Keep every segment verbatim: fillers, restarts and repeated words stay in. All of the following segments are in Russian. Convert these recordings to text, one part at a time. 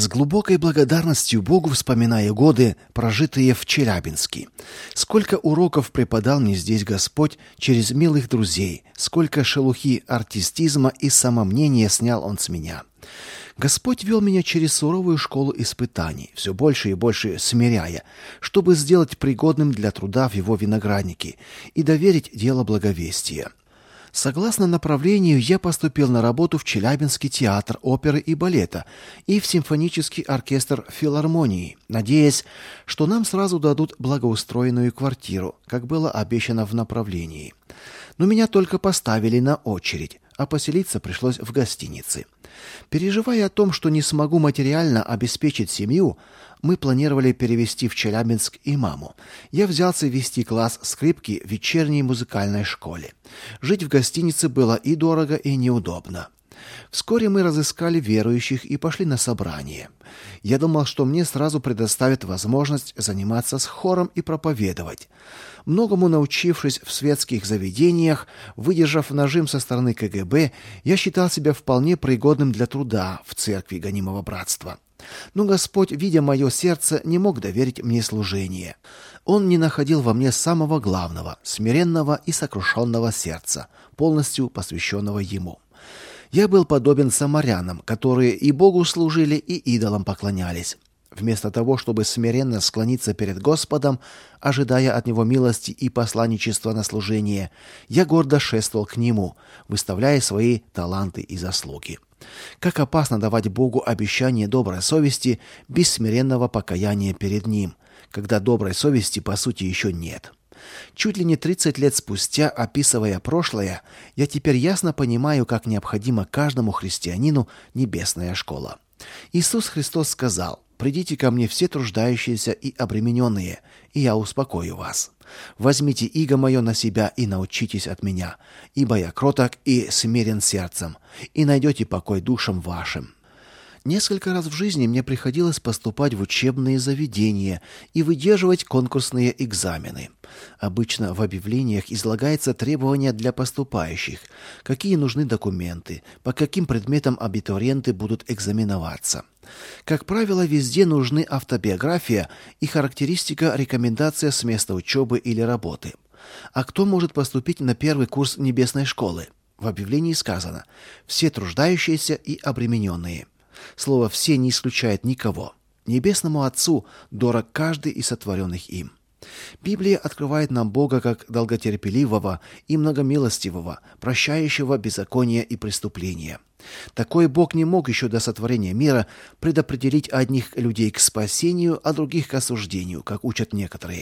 глубокой благодарностью Богу вспоминаю годы, прожитые в Челябинске. Сколько уроков преподал мне здесь Господь через милых друзей, сколько шелухи артистизма и самомнения снял Он с меня. Господь вел меня через суровую школу испытаний, все больше и больше смиряя, чтобы сделать пригодным для труда в Его винограднике и доверить дело благовестия. Согласно направлению, я поступил на работу в Челябинский театр оперы и балета и в симфонический оркестр филармонии, надеясь, что нам сразу дадут благоустроенную квартиру, как было обещано в направлении. Но меня только поставили на очередь, а поселиться пришлось в гостинице. Переживая о том, что не смогу материально обеспечить семью, мы планировали перевести в Челябинск и маму. Я взялся вести класс скрипки в вечерней музыкальной школе. Жить в гостинице было и дорого, и неудобно. Вскоре мы разыскали верующих и пошли на собрание. Я думал, что мне сразу предоставят возможность заниматься с хором и проповедовать. Многому научившись в светских заведениях, выдержав нажим со стороны ка гэ бэ, я считал себя вполне пригодным для труда в церкви гонимого братства. Но Господь, видя мое сердце, не мог доверить мне служение. Он не находил во мне самого главного, смиренного и сокрушенного сердца, полностью посвященного Ему. Я был подобен самарянам, которые и Богу служили, и идолам поклонялись. Вместо того, чтобы смиренно склониться перед Господом, ожидая от Него милости и посланничества на служение, я гордо шествовал к Нему, выставляя свои таланты и заслуги. Как опасно давать Богу обещание доброй совести без смиренного покаяния перед Ним, когда доброй совести по сути еще нет. Чуть ли не тридцать лет спустя, описывая прошлое, я теперь ясно понимаю, как необходима каждому христианину небесная школа. Иисус Христос сказал: «Придите ко мне все труждающиеся и обремененные, и я успокою вас. Возьмите иго мое на себя и научитесь от меня, ибо я кроток и смирен сердцем, и найдете покой душам вашим». Несколько раз в жизни мне приходилось поступать в учебные заведения и выдерживать конкурсные экзамены. Обычно в объявлениях излагается требования для поступающих, какие нужны документы, по каким предметам абитуриенты будут экзаменоваться. Как правило, везде нужны автобиография и характеристика, рекомендация с места учебы или работы. А кто может поступить на первый курс небесной школы? В объявлении сказано: «Все труждающиеся и обремененные». Слово «все» не исключает никого. Небесному Отцу дорог каждый из сотворенных им. Библия открывает нам Бога как долготерпеливого и многомилостивого, прощающего беззаконие и преступления. Такой Бог не мог еще до сотворения мира предопределить одних людей к спасению, а других к осуждению, как учат некоторые.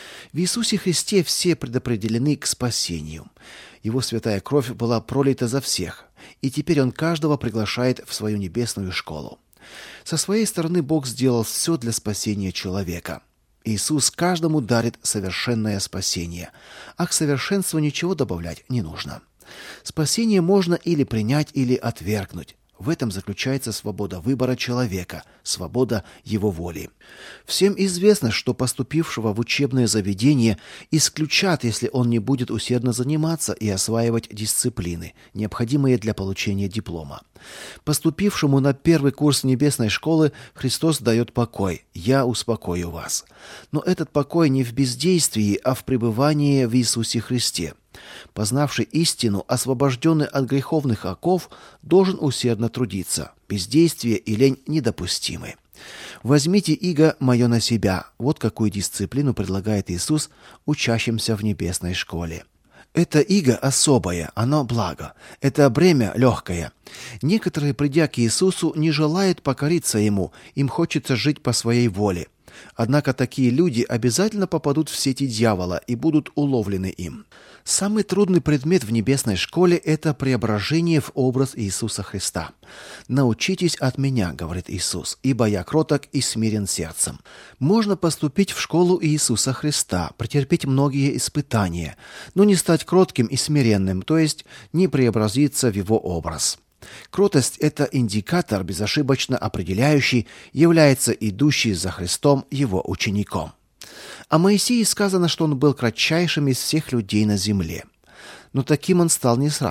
В Иисусе Христе все предопределены к спасению. Его святая кровь была пролита за всех, и теперь Он каждого приглашает в свою небесную школу. Со своей стороны Бог сделал все для спасения человека. Иисус каждому дарит совершенное спасение, а к совершенству ничего добавлять не нужно. Спасение можно или принять, или отвергнуть. В этом заключается свобода выбора человека, свобода его воли. Всем известно, что поступившего в учебное заведение исключат, если он не будет усердно заниматься и осваивать дисциплины, необходимые для получения диплома. Поступившему на первый курс небесной школы Христос дает покой: «Я успокою вас». Но этот покой не в бездействии, а в пребывании в Иисусе Христе. Познавший истину, освобожденный от греховных оков, должен усердно трудиться. Бездействие и лень недопустимы. «Возьмите иго мое на себя» — вот какую дисциплину предлагает Иисус учащимся в небесной школе. Это иго особое, оно благо. Это бремя легкое. Некоторые, придя к Иисусу, не желают покориться Ему, им хочется жить по своей воле. Однако такие люди обязательно попадут в сети дьявола и будут уловлены им. Самый трудный предмет в небесной школе – это преображение в образ Иисуса Христа. «Научитесь от меня», – говорит Иисус, – «ибо я кроток и смирен сердцем». Можно поступить в школу Иисуса Христа, претерпеть многие испытания, но не стать кротким и смиренным, то есть не преобразиться в Его образ. Кротость – это индикатор, безошибочно определяющий, является идущий за Христом Его учеником. О Моисее сказано, что он был кратчайшим из всех людей на земле. Но таким он стал не сразу.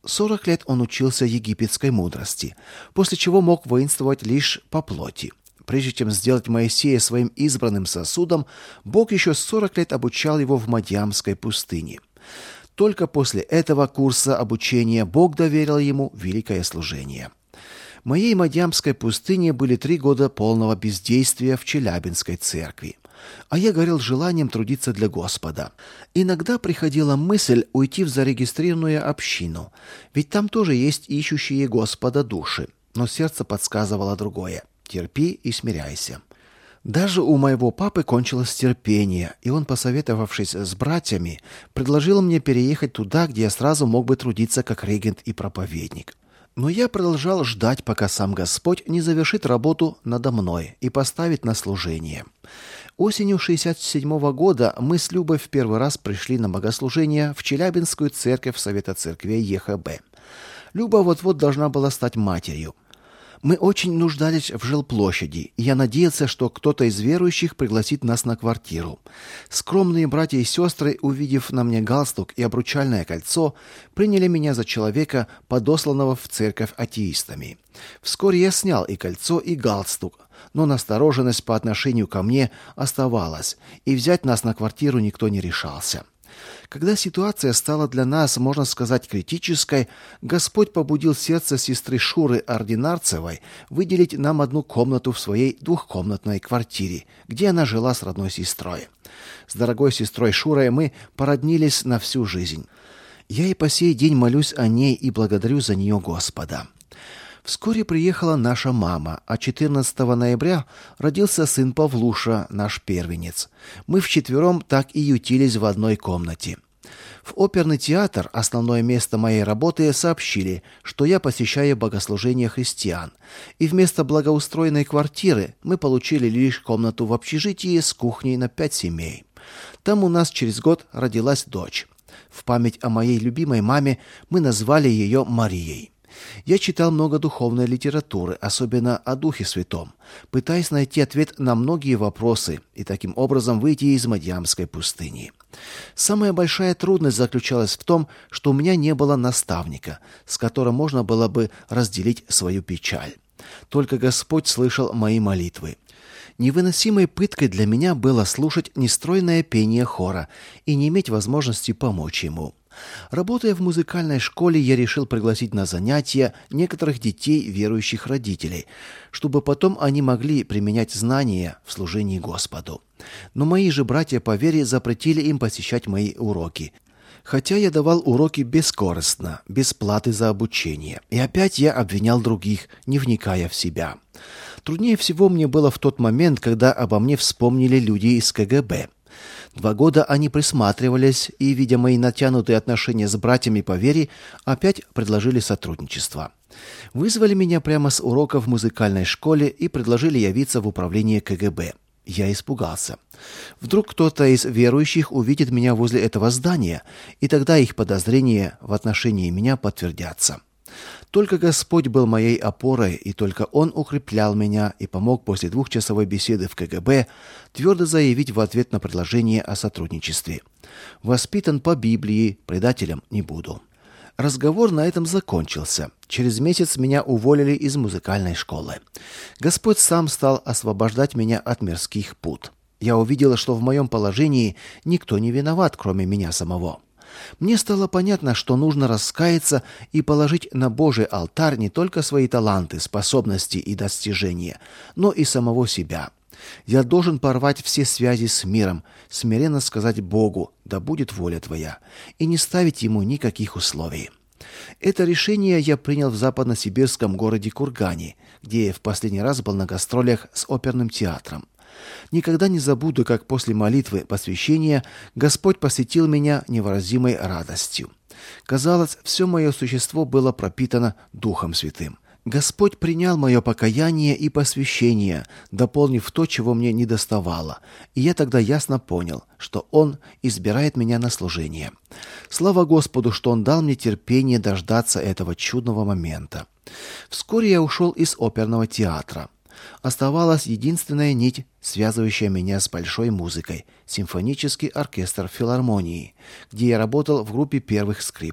сорок лет он учился египетской мудрости, после чего мог воинствовать лишь по плоти. Прежде чем сделать Моисея своим избранным сосудом, Бог еще сорок лет обучал его в Мадьямской пустыне. Только после этого курса обучения Бог доверил ему великое служение. В моей Мадьямской пустыне были три года полного бездействия в Челябинской церкви, а я горел желанием трудиться для Господа. Иногда приходила мысль уйти в зарегистрированную общину, ведь там тоже есть ищущие Господа души, но сердце подсказывало другое: терпи и смиряйся. Даже у моего папы кончилось терпение, и он, посоветовавшись с братьями, предложил мне переехать туда, где я сразу мог бы трудиться как регент и проповедник. Но я продолжал ждать, пока сам Господь не завершит работу надо мной и поставит на служение. Осенью шестьдесят седьмого года мы с Любой в первый раз пришли на богослужение в Челябинскую церковь Совета церквей ЕХБ. Люба вот-вот должна была стать матерью. Мы очень нуждались в жилплощади, и я надеялся, что кто-то из верующих пригласит нас на квартиру. Скромные братья и сестры, увидев на мне галстук и обручальное кольцо, приняли меня за человека, подосланного в церковь атеистами. Вскоре я снял и кольцо, и галстук, но настороженность по отношению ко мне оставалась, и взять нас на квартиру никто не решался. Когда ситуация стала для нас, можно сказать, критической, Господь побудил сердце сестры Шуры Ординарцевой выделить нам одну комнату в своей двухкомнатной квартире, где она жила с родной сестрой. С дорогой сестрой Шурой мы породнились на всю жизнь. Я и по сей день молюсь о ней и благодарю за нее Господа. Вскоре приехала наша мама, а четырнадцатого ноября родился сын Павлуша, наш первенец. Мы вчетвером так и ютились в одной комнате. В оперный театр, основное место моей работы, сообщили, что я посещаю богослужения христиан, и вместо благоустроенной квартиры мы получили лишь комнату в общежитии с кухней на пять семей. Там у нас через год родилась дочь. В память о моей любимой маме мы назвали ее Марией. Я читал много духовной литературы, особенно о Духе Святом, пытаясь найти ответ на многие вопросы и таким образом выйти из Мадьямской пустыни. Самая большая трудность заключалась в том, что у меня не было наставника, с которым можно было бы разделить свою печаль. Только Господь слышал мои молитвы. Невыносимой пыткой для меня было слушать нестройное пение хора и не иметь возможности помочь ему. Работая в музыкальной школе, я решил пригласить на занятия некоторых детей верующих родителей, чтобы потом они могли применять знания в служении Господу. Но мои же братья по вере запретили им посещать мои уроки. Хотя я давал уроки бескорыстно, без платы за обучение. И опять я обвинял других, не вникая в себя. Труднее всего мне было в тот момент, когда обо мне вспомнили люди из ка гэ бэ. Два года они присматривались и, видя мои натянутые отношения с братьями по вере, опять предложили сотрудничество. Вызвали меня прямо с урока в музыкальной школе и предложили явиться в управление ка гэ бэ. Я испугался. Вдруг кто-то из верующих увидит меня возле этого здания, и тогда их подозрения в отношении меня подтвердятся. Только Господь был моей опорой, и только Он укреплял меня и помог после двухчасовой беседы в ка гэ бэ твердо заявить в ответ на предложение о сотрудничестве: «Воспитан по Библии, предателем не буду». Разговор на этом закончился. Через месяц меня уволили из музыкальной школы. Господь сам стал освобождать меня от мирских пут. Я увидел, что в моем положении никто не виноват, кроме меня самого. Мне стало понятно, что нужно раскаяться и положить на Божий алтарь не только свои таланты, способности и достижения, но и самого себя. Я должен порвать все связи с миром, смиренно сказать Богу: «Да будет воля Твоя», и не ставить Ему никаких условий. Это решение я принял в западносибирском городе Кургане, где я в последний раз был на гастролях с оперным театром. Никогда не забуду, как после молитвы посвящения Господь посетил меня невыразимой радостью. Казалось, все мое существо было пропитано Духом Святым. Господь принял мое покаяние и посвящение, дополнив то, чего мне недоставало, и я тогда ясно понял, что Он избирает меня на служение. Слава Господу, что Он дал мне терпение дождаться этого чудного момента. Вскоре я ушел из оперного театра. Оставалась единственная нить, связывающая меня с большой музыкой – симфонический оркестр филармонии, где я работал в группе первых скрипок.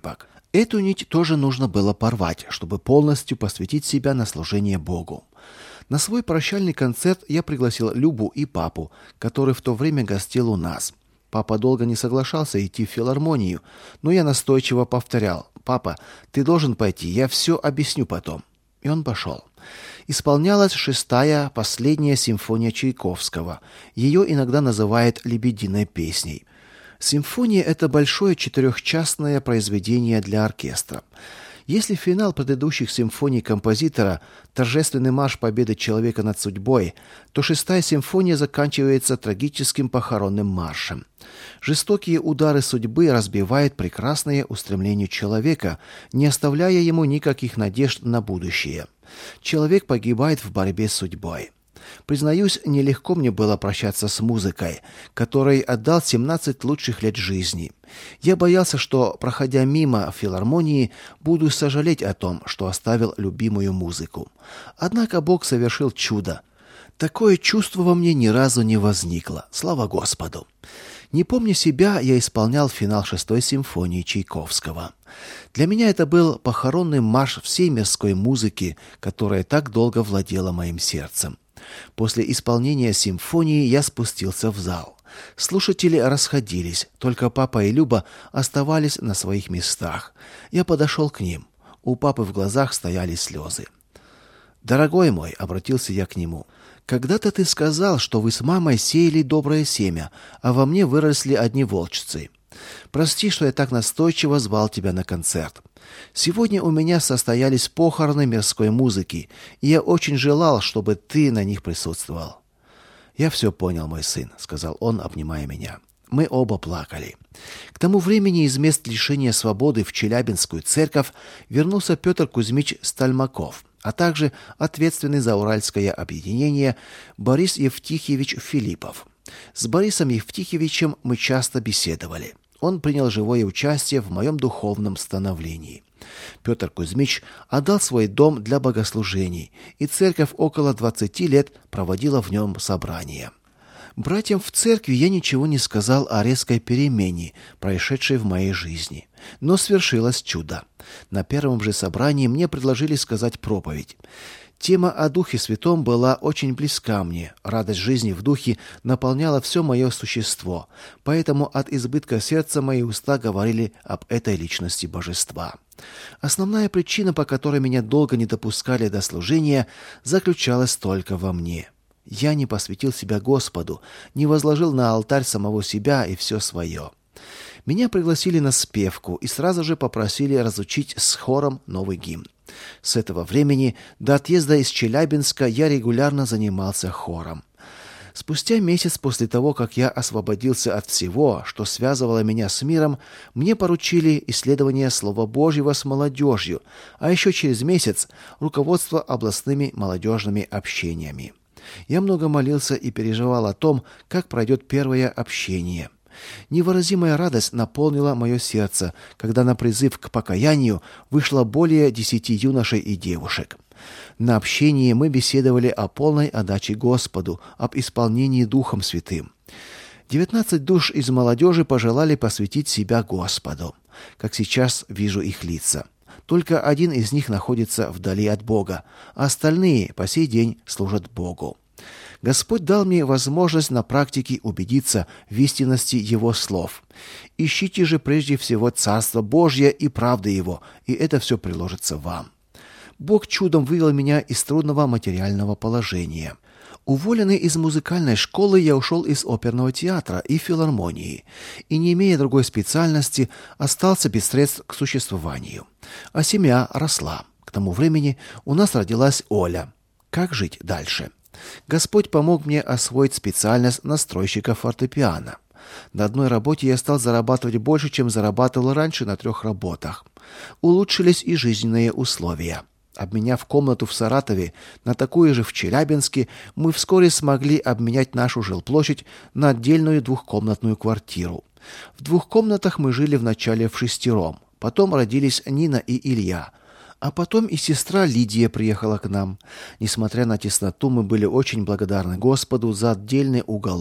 Эту нить тоже нужно было порвать, чтобы полностью посвятить себя на служение Богу. На свой прощальный концерт я пригласил Любу и папу, который в то время гостил у нас. Папа долго не соглашался идти в филармонию, но я настойчиво повторял: «Папа, ты должен пойти, я все объясню потом». И он пошел. Исполнялась шестая, последняя симфония Чайковского. Ее иногда называют «лебединой песней». Симфония – это большое четырехчастное произведение для оркестра. Если финал предыдущих симфоний композитора – торжественный марш победы человека над судьбой, то шестая симфония заканчивается трагическим похоронным маршем. Жестокие удары судьбы разбивают прекрасное устремление человека, не оставляя ему никаких надежд на будущее. Человек погибает в борьбе с судьбой. Признаюсь, нелегко мне было прощаться с музыкой, которой отдал семнадцать лучших лет жизни. Я боялся, что, проходя мимо филармонии, буду сожалеть о том, что оставил любимую музыку. Однако Бог совершил чудо. Такое чувство во мне ни разу не возникло. Слава Господу! Не помня себя, я исполнял финал шестой симфонии Чайковского. Для меня это был похоронный марш всей мирской музыки, которая так долго владела моим сердцем. После исполнения симфонии я спустился в зал. Слушатели расходились, только папа и Люба оставались на своих местах. Я подошел к ним. У папы в глазах стояли слезы. «Дорогой мой», — обратился я к нему, — «когда-то ты сказал, что вы с мамой сеяли доброе семя, а во мне выросли одни волчцы. Прости, что я так настойчиво звал тебя на концерт. Сегодня у меня состоялись похороны мирской музыки, и я очень желал, чтобы ты на них присутствовал». «Я все понял, мой сын», — сказал он, обнимая меня. Мы оба плакали. К тому времени из мест лишения свободы в Челябинскую церковь вернулся Петр Кузьмич Стальмаков, а также ответственный за Уральское объединение Борис Евтихьевич Филиппов. С Борисом Евтихьевичем мы часто беседовали. Он принял живое участие в моем духовном становлении. Петр Кузьмич отдал свой дом для богослужений, и церковь около двадцати лет проводила в нем собрания. Братьям в церкви я ничего не сказал о резкой перемене, происшедшей в моей жизни. Но свершилось чудо. На первом же собрании мне предложили сказать проповедь. Тема о Духе Святом была очень близка мне. Радость жизни в Духе наполняла все мое существо, поэтому от избытка сердца мои уста говорили об этой личности Божества. Основная причина, по которой меня долго не допускали до служения, заключалась только во мне. Я не посвятил себя Господу, не возложил на алтарь самого себя и все свое. Меня пригласили на спевку и сразу же попросили разучить с хором новый гимн. С этого времени до отъезда из Челябинска я регулярно занимался хором. Спустя месяц после того, как я освободился от всего, что связывало меня с миром, мне поручили исследование Слова Божьего с молодежью, а еще через месяц руководство областными молодежными общениями. Я много молился и переживал о том, как пройдет первое общение. Невыразимая радость наполнила мое сердце, когда на призыв к покаянию вышло более десяти юношей и девушек. На общении мы беседовали о полной отдаче Господу, об исполнении Духом Святым. Девятнадцать душ из молодежи пожелали посвятить себя Господу. Как сейчас вижу их лица. Только один из них находится вдали от Бога, а остальные по сей день служат Богу. Господь дал мне возможность на практике убедиться в истинности Его слов. «Ищите же прежде всего Царство Божье и правды Его, и это все приложится вам». Бог чудом вывел меня из трудного материального положения. Уволенный из музыкальной школы, я ушел из оперного театра и филармонии, и, не имея другой специальности, остался без средств к существованию. А семья росла. К тому времени у нас родилась Оля. Как жить дальше? Господь помог мне освоить специальность настройщика фортепиано. На одной работе я стал зарабатывать больше, чем зарабатывал раньше на трех работах. Улучшились и жизненные условия. Обменяв комнату в Саратове на такую же в Челябинске, мы вскоре смогли обменять нашу жилплощадь на отдельную двухкомнатную квартиру. В двух комнатах мы жили вначале в шестером. Потом родились Нина и Илья. А потом и сестра Лидия приехала к нам. Несмотря на тесноту, мы были очень благодарны Господу за отдельный уголок.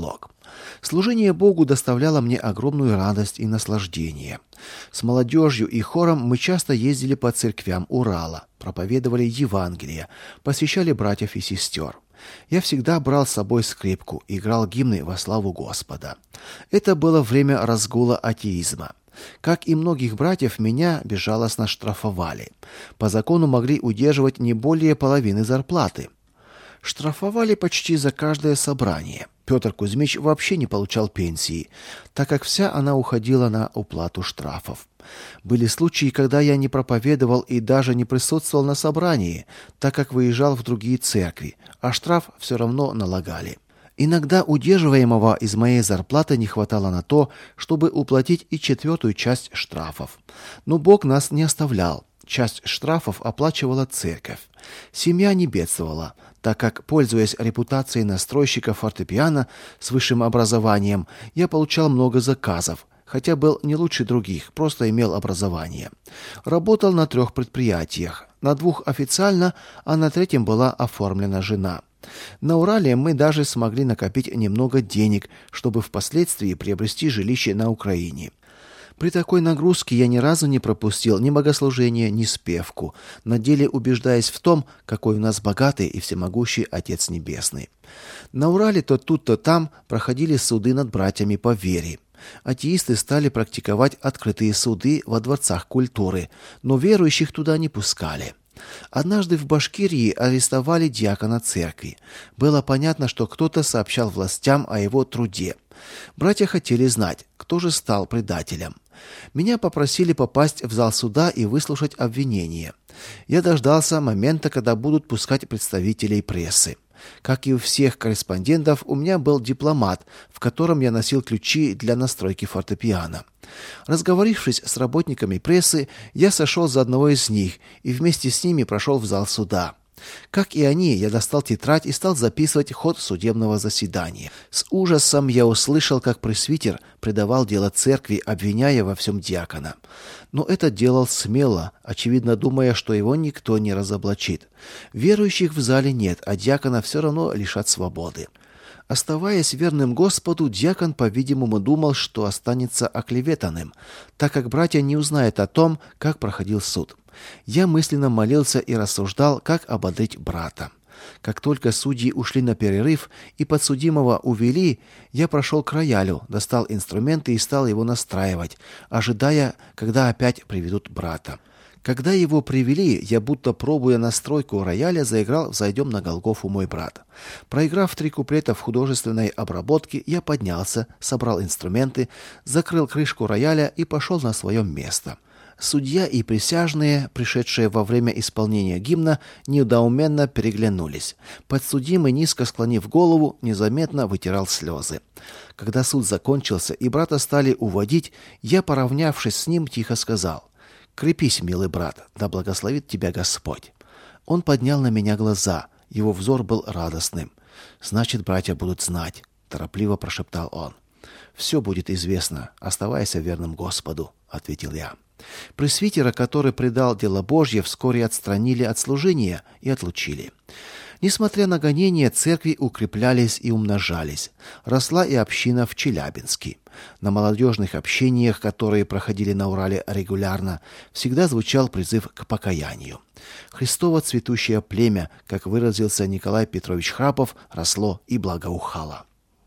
Служение Богу доставляло мне огромную радость и наслаждение. С молодежью и хором мы часто ездили по церквям Урала, проповедовали Евангелие, посещали братьев и сестер. Я всегда брал с собой скрипку, играл гимны во славу Господа. Это было время разгула атеизма. Как и многих братьев, меня безжалостно штрафовали. По закону могли удерживать не более половины зарплаты. Штрафовали почти за каждое собрание. Петр Кузьмич вообще не получал пенсии, так как вся она уходила на уплату штрафов. Были случаи, когда я не проповедовал и даже не присутствовал на собрании, так как выезжал в другие церкви, а штраф все равно налагали. Иногда удерживаемого из моей зарплаты не хватало на то, чтобы уплатить и четвертую часть штрафов. Но Бог нас не оставлял. Часть штрафов оплачивала церковь. Семья не бедствовала, так как, пользуясь репутацией настройщика фортепиано с высшим образованием, я получал много заказов, хотя был не лучше других, просто имел образование. Работал на трех предприятиях, на двух официально, а на третьем была оформлена жена. На Урале мы даже смогли накопить немного денег, чтобы впоследствии приобрести жилище на Украине. При такой нагрузке я ни разу не пропустил ни богослужения, ни спевку, на деле убеждаясь в том, какой у нас богатый и всемогущий Отец Небесный. На Урале то тут, то там проходили суды над братьями по вере. Атеисты стали практиковать открытые суды во дворцах культуры, но верующих туда не пускали. Однажды в Башкирии арестовали диакона церкви. Было понятно, что кто-то сообщал властям о его труде. Братья хотели знать, кто же стал предателем. Меня попросили попасть в зал суда и выслушать обвинение. Я дождался момента, когда будут пускать представителей прессы. Как и у всех корреспондентов, у меня был дипломат, в котором я носил ключи для настройки фортепиано. Разговорившись с работниками прессы, я сошел за одного из них и вместе с ними прошел в зал суда. Как и они, я достал тетрадь и стал записывать ход судебного заседания. С ужасом я услышал, как пресвитер предавал дело церкви, обвиняя во всем диакона. Но это делал смело, очевидно думая, что его никто не разоблачит. Верующих в зале нет, а диакона все равно лишат свободы. Оставаясь верным Господу, диакон, по-видимому, думал, что останется оклеветанным, так как братья не узнают о том, как проходил суд. Я мысленно молился и рассуждал, как ободрить брата. Как только судьи ушли на перерыв и подсудимого увели, я прошел к роялю, достал инструменты и стал его настраивать, ожидая, когда опять приведут брата. Когда его привели, я, будто пробуя настройку рояля, заиграл «Взойдем на Голгофу, мой брат». Проиграв три куплета в художественной обработке, я поднялся, собрал инструменты, закрыл крышку рояля и пошел на свое место. Судья и присяжные, пришедшие во время исполнения гимна, недоуменно переглянулись. Подсудимый, низко склонив голову, незаметно вытирал слезы. Когда суд закончился и брата стали уводить, я, поравнявшись с ним, тихо сказал: «Крепись, милый брат, да благословит тебя Господь». Он поднял на меня глаза, его взор был радостным. «Значит, братья будут знать», — торопливо прошептал он. «Все будет известно, оставайся верным Господу», — ответил я. Пресвитера, который предал дело Божье, вскоре отстранили от служения и отлучили. Несмотря на гонения, церкви укреплялись и умножались. Росла и община в Челябинске. На молодежных общениях, которые проходили на Урале регулярно, всегда звучал призыв к покаянию. Христово цветущее племя, как выразился Николай Петрович Храпов, росло и благоухало.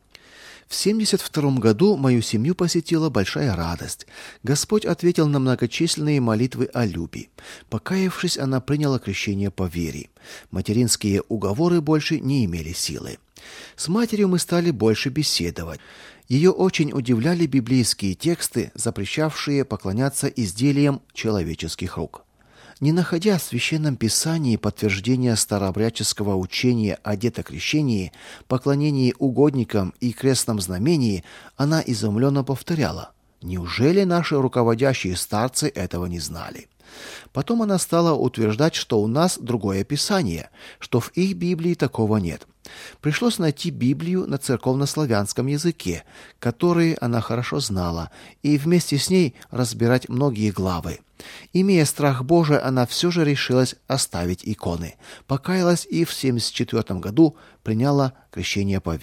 В семьдесят втором году мою семью посетила большая радость. Господь ответил на многочисленные молитвы о любви. Покаявшись, она приняла крещение по вере. Материнские уговоры больше не имели силы. С матерью мы стали больше беседовать. Ее очень удивляли библейские тексты, запрещавшие поклоняться изделиям человеческих рук. Не находя в Священном Писании подтверждения старообрядческого учения о детокрещении, поклонении угодникам и крестном знамении, она изумленно повторяла: «Неужели наши руководящие старцы этого не знали?» Потом она стала утверждать, что у нас другое Писание, что в их Библии такого нет. Пришлось найти Библию на церковнославянском языке, который она хорошо знала, и вместе с ней разбирать многие главы. Имея страх Божий, она все же решилась оставить иконы, покаялась и в семьдесят четвёртом году приняла крещение по вере.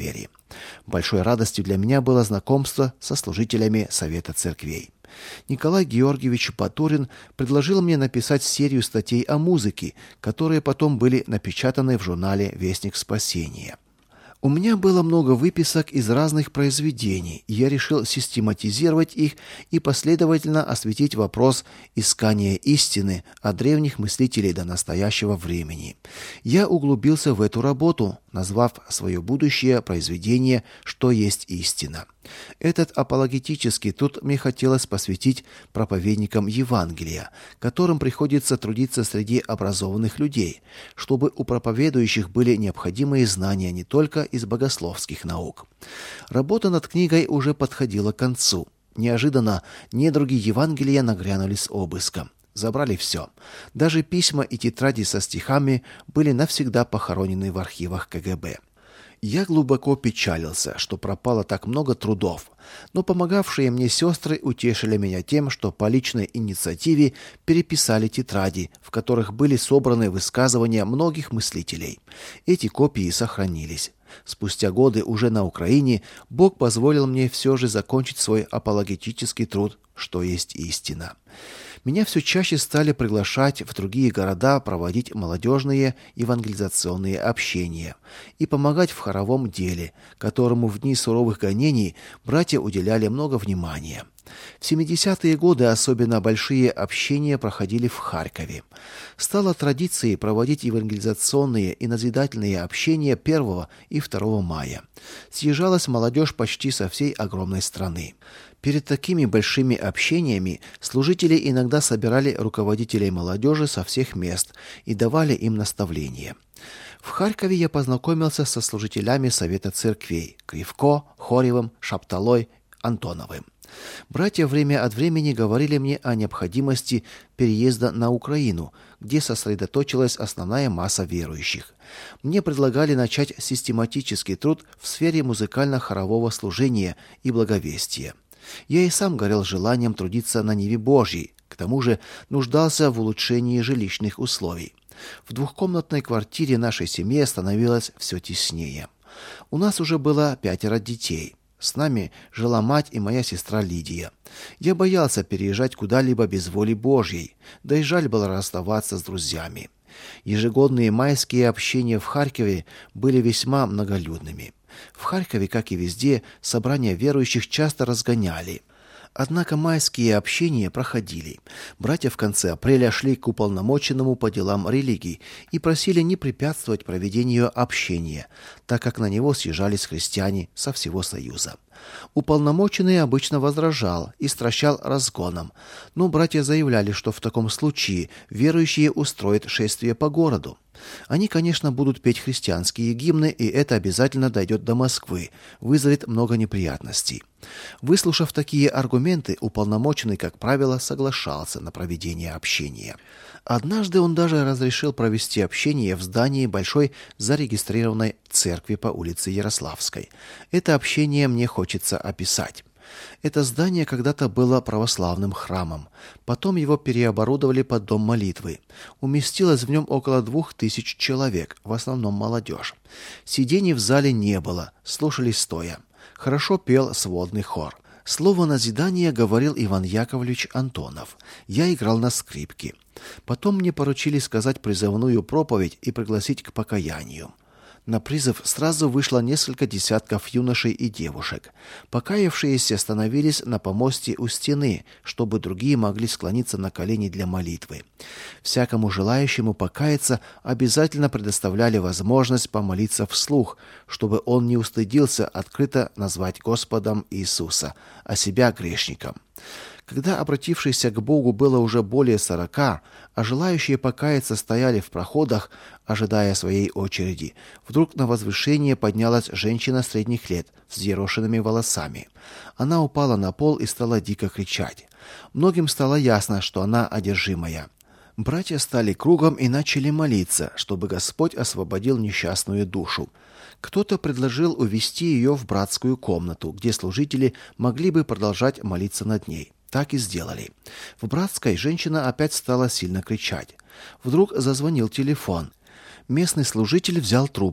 Большой радостью для меня было знакомство со служителями Совета Церквей. Николай Георгиевич Батурин предложил мне написать серию статей о музыке, которые потом были напечатаны в журнале «Вестник Спасения». У меня было много выписок из разных произведений, и я решил систематизировать их и последовательно осветить вопрос искания истины от древних мыслителей до настоящего времени. Я углубился в эту работу, назвав свое будущее произведение «Что есть истина?». Этот апологетический труд мне хотелось посвятить проповедникам Евангелия, которым приходится трудиться среди образованных людей, чтобы у проповедующих были необходимые знания не только из богословских наук. Работа над книгой уже подходила к концу. Неожиданно недруги Евангелия нагрянули с обыском. Забрали все. Даже письма и тетради со стихами были навсегда похоронены в архивах ка гэ бэ. Я глубоко печалился, что пропало так много трудов, но помогавшие мне сестры утешили меня тем, что по личной инициативе переписали тетради, в которых были собраны высказывания многих мыслителей. Эти копии сохранились. Спустя годы уже на Украине Бог позволил мне все же закончить свой апологетический труд «Что есть истина?». Меня все чаще стали приглашать в другие города проводить молодежные евангелизационные общения и помогать в хоровом деле, которому в дни суровых гонений братья уделяли много внимания. В семидесятые годы особенно большие общения проходили в Харькове. Стало традицией проводить евангелизационные и назидательные общения первого и второго мая. Съезжалась молодежь почти со всей огромной страны. Перед такими большими общениями служители иногда собирали руководителей молодежи со всех мест и давали им наставления. В Харькове я познакомился со служителями Совета Церквей Кривко, Хоревым, Шапталой, Антоновым. Братья время от времени говорили мне о необходимости переезда на Украину, где сосредоточилась основная масса верующих. Мне предлагали начать систематический труд в сфере музыкально-хорового служения и благовестия. Я и сам горел желанием трудиться на ниве Божьей, к тому же нуждался в улучшении жилищных условий. В двухкомнатной квартире нашей семье становилось все теснее. У нас уже было пятеро детей. С нами жила мать и моя сестра Лидия. Я боялся переезжать куда-либо без воли Божьей, да и жаль было расставаться с друзьями. Ежегодные майские общения в Харькове были весьма многолюдными. В Харькове, как и везде, собрания верующих часто разгоняли. Однако майские общения проходили. Братья в конце апреля шли к уполномоченному по делам религий и просили не препятствовать проведению общения, так как на него съезжались христиане со всего Союза. Уполномоченный обычно возражал и стращал разгоном, но братья заявляли, что в таком случае верующие устроят шествие по городу. Они, конечно, будут петь христианские гимны, и это обязательно дойдет до Москвы, вызовет много неприятностей. Выслушав такие аргументы, уполномоченный, как правило, соглашался на проведение общения. Однажды он даже разрешил провести общение в здании большой зарегистрированной церкви по улице Ярославской. Это общение мне хочется описать. Это здание когда-то было православным храмом. Потом его переоборудовали под дом молитвы. Уместилось в нем около двух тысяч человек, в основном молодежь. Сидений в зале не было, слушали стоя. Хорошо пел сводный хор. Слово назидания говорил Иван Яковлевич Антонов. Я играл на скрипке. Потом мне поручили сказать призывную проповедь и пригласить к покаянию. На призыв сразу вышло несколько десятков юношей и девушек. Покаявшиеся становились на помосте у стены, чтобы другие могли склониться на колени для молитвы. Всякому желающему покаяться обязательно предоставляли возможность помолиться вслух, чтобы он не устыдился открыто назвать Господом Иисуса, а себя грешником. Когда обратившихся к Богу было уже более сорока, а желающие покаяться стояли в проходах, ожидая своей очереди, вдруг на возвышение поднялась женщина средних лет с взъерошенными волосами. Она упала на пол и стала дико кричать. Многим стало ясно, что она одержимая. Братья стали кругом и начали молиться, чтобы Господь освободил несчастную душу. Кто-то предложил увести ее в братскую комнату, где служители могли бы продолжать молиться над ней. Так и сделали. В братской женщина опять стала сильно кричать. Вдруг зазвонил телефон. Местный служитель взял трубку.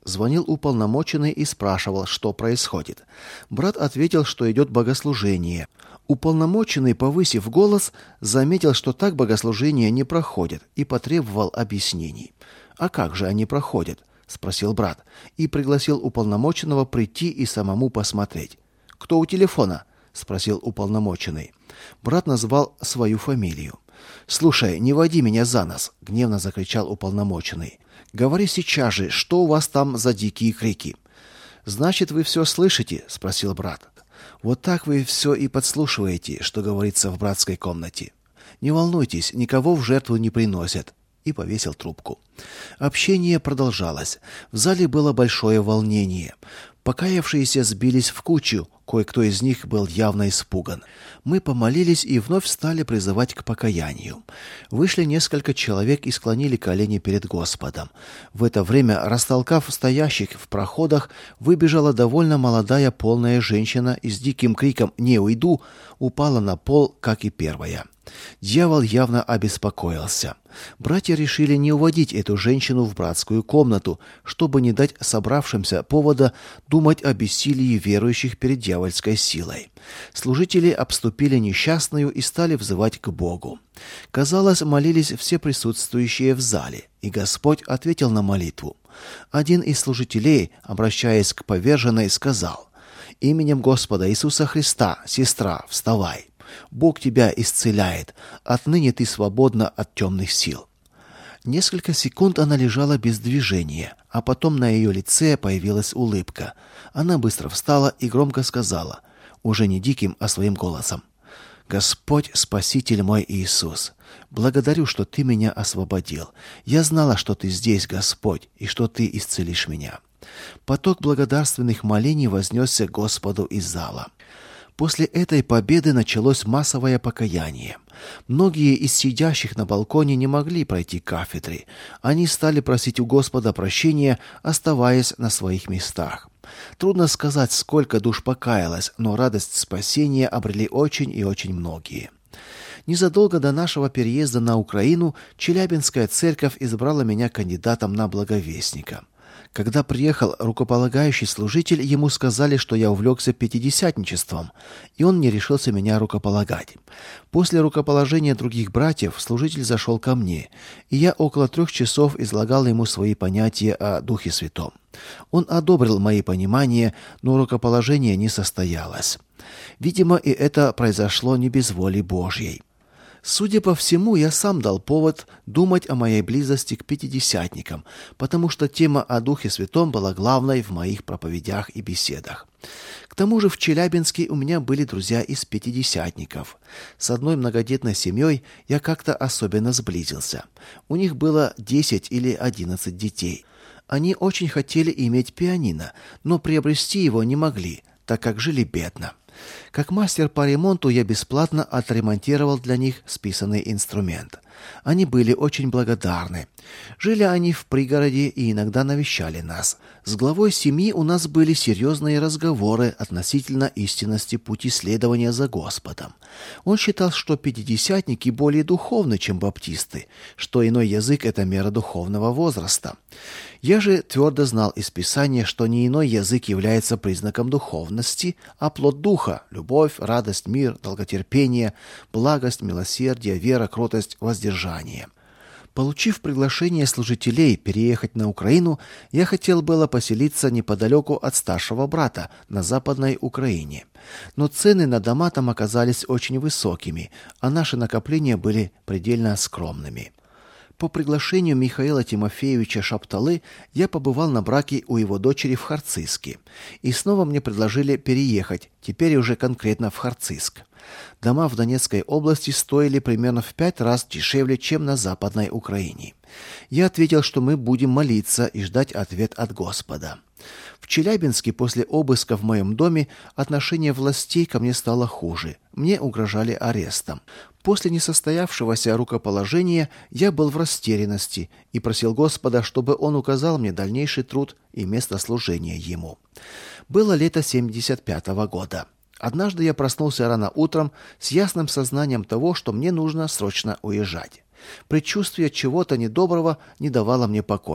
Звонил уполномоченный и спрашивал, что происходит. Брат ответил, что идет богослужение. Уполномоченный, повысив голос, заметил, что так богослужение не проходит, и потребовал объяснений. «А как же они проходят?» – спросил брат, и пригласил уполномоченного прийти и самому посмотреть. «Кто у телефона?» – спросил уполномоченный. Брат назвал свою фамилию. «Слушай, не води меня за нос!» – гневно закричал уполномоченный. «Говори сейчас же, что у вас там за дикие крики?» «Значит, вы все слышите?» – спросил брат. «Вот так вы все и подслушиваете, что говорится в братской комнате. Не волнуйтесь, никого в жертву не приносят». И повесил трубку. Общение продолжалось. В зале было большое волнение. Покаявшиеся сбились в кучу, кое-кто из них был явно испуган. Мы помолились и вновь стали призывать к покаянию. Вышли несколько человек и склонили колени перед Господом. В это время, растолкав стоящих в проходах, выбежала довольно молодая полная женщина и с диким криком «Не уйду!» упала на пол, как и первая. Дьявол явно обеспокоился. Братья решили не уводить эту женщину в братскую комнату, чтобы не дать собравшимся повода думать о бессилии верующих перед дьявольской силой. Служители обступили несчастную и стали взывать к Богу. Казалось, молились все присутствующие в зале, и Господь ответил на молитву. Один из служителей, обращаясь к поверженной, сказал: «Именем Господа Иисуса Христа, сестра, вставай. Бог тебя исцеляет. Отныне ты свободна от темных сил». Несколько секунд она лежала без движения, а потом на ее лице появилась улыбка. Она быстро встала и громко сказала, уже не диким, а своим голосом: «Господь, Спаситель мой Иисус, благодарю, что Ты меня освободил. Я знала, что Ты здесь, Господь, и что Ты исцелишь меня». Поток благодарственных молений вознесся к Господу из зала. После этой победы началось массовое покаяние. Многие из сидящих на балконе не могли пройти к кафедре. Они стали просить у Господа прощения, оставаясь на своих местах. Трудно сказать, сколько душ покаялось, но радость спасения обрели очень и очень многие. Незадолго до нашего переезда на Украину Челябинская церковь избрала меня кандидатом на благовестника. Когда приехал рукополагающий служитель, ему сказали, что я увлекся пятидесятничеством, и он не решился меня рукополагать. После рукоположения других братьев служитель зашел ко мне, и я около трех часов излагал ему свои понятия о Духе Святом. Он одобрил мои понимания, но рукоположение не состоялось. Видимо, и это произошло не без воли Божьей. Судя по всему, я сам дал повод думать о моей близости к пятидесятникам, потому что тема о Духе Святом была главной в моих проповедях и беседах. К тому же в Челябинске у меня были друзья из пятидесятников. С одной многодетной семьей я как-то особенно сблизился. У них было десять или одиннадцать детей. Они очень хотели иметь пианино, но приобрести его не могли, так как жили бедно. Как мастер по ремонту я бесплатно отремонтировал для них списанный инструмент. Они были очень благодарны. Жили они в пригороде и иногда навещали нас. С главой семьи у нас были серьезные разговоры относительно истинности пути следования за Господом. Он считал, что пятидесятники более духовны, чем баптисты, что иной язык – это мера духовного возраста. Я же твердо знал из Писания, что не иной язык является признаком духовности, а плод духа – любовь, радость, мир, долготерпение, благость, милосердие, вера, кротость, воздержание. Получив приглашение служителей переехать на Украину, я хотел было поселиться неподалеку от старшего брата на Западной Украине. Но цены на дома там оказались очень высокими, а наши накопления были предельно скромными. По приглашению Михаила Тимофеевича Шапталы я побывал на браке у его дочери в Харциске. И снова мне предложили переехать, теперь уже конкретно в Харциск. Дома в Донецкой области стоили примерно в пять раз дешевле, чем на Западной Украине. Я ответил, что мы будем молиться и ждать ответ от Господа. В Челябинске после обыска в моем доме отношение властей ко мне стало хуже. Мне угрожали арестом. После несостоявшегося рукоположения я был в растерянности и просил Господа, чтобы Он указал мне дальнейший труд и место служения Ему. Было лето семьдесят пятого года. Однажды я проснулся рано утром с ясным сознанием того, что мне нужно срочно уезжать. Предчувствие чего-то недоброго не давало мне покоя.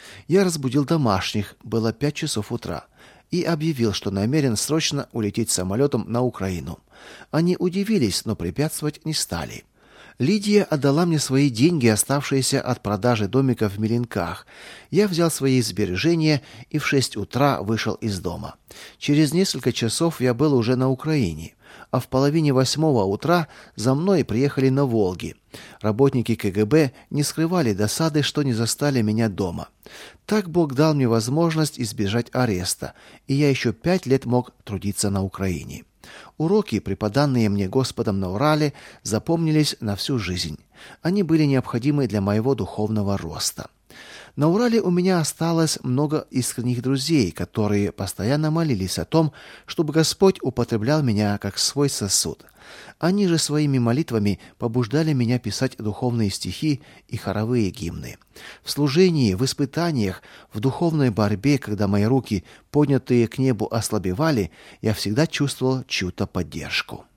Я разбудил домашних, было пять часов утра, и объявил, что намерен срочно улететь самолетом на Украину. Они удивились, но препятствовать не стали. Лидия отдала мне свои деньги, оставшиеся от продажи домика в Меленках. Я взял свои сбережения и в шесть утра вышел из дома. Через несколько часов я был уже на Украине, а в половине восьмого утра за мной приехали на «Волге». Работники ка гэ бэ не скрывали досады, что не застали меня дома. Так Бог дал мне возможность избежать ареста, и я еще пять лет мог трудиться на Украине. Уроки, преподанные мне Господом на Урале, запомнились на всю жизнь. Они были необходимы для моего духовного роста. На Урале у меня осталось много искренних друзей, которые постоянно молились о том, чтобы Господь употреблял меня как свой сосуд. Они же своими молитвами побуждали меня писать духовные стихи и хоровые гимны. В служении, в испытаниях, в духовной борьбе, когда мои руки, поднятые к небу, ослабевали, я всегда чувствовал чью-то поддержку.